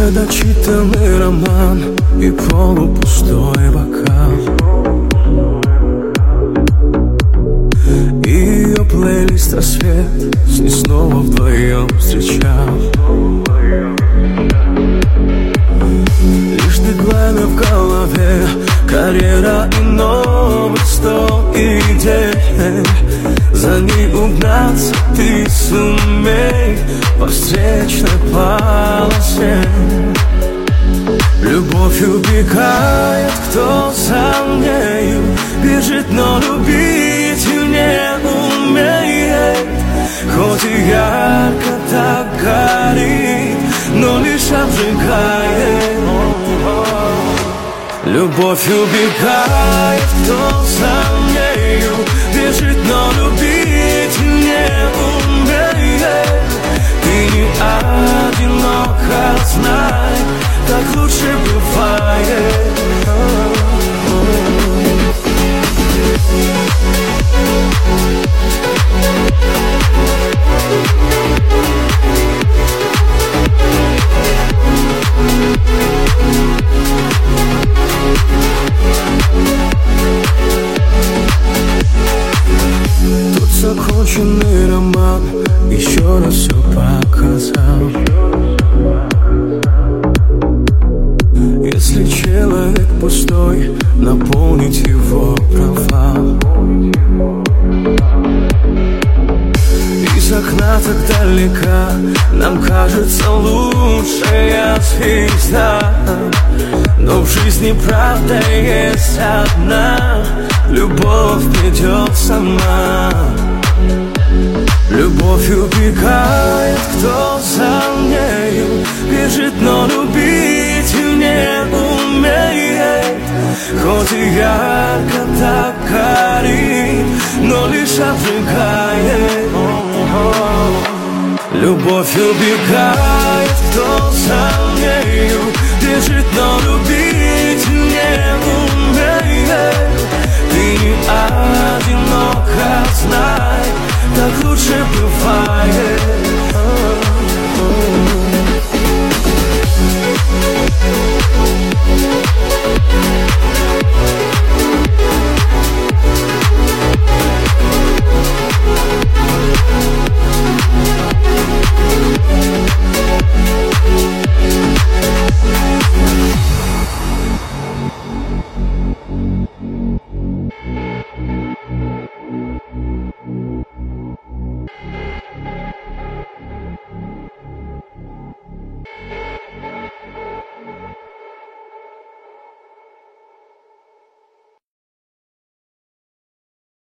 Недочитанный роман и полупустой бокал. Ее плейлист «Рассвет» с ней снова вдвоем встречал. Лишь дедлайны в голове, карьера и новый 100 идей. За ней угнаться ты сумей по встречной полосе. Любовь убегает, кто за нею бежит, но любить не умеет. Хоть и ярко так горит, но лишь обжигает. Любовь убегает, кто за нею бежит, но любить не умеет. Ты не одинока, знай, так лучше бывает. Тут законченный роман еще раз все показал. Если человек пустой, наполнить его провал. Из окна так далека нам кажется лучшая звезда. Но в жизни правда есть одна: любовь придет сама. Любовь убегает, кто за нею бежит, но любить не умеет. Хоть и ярко так горит, но лишь обжигает. Любовь убегает, кто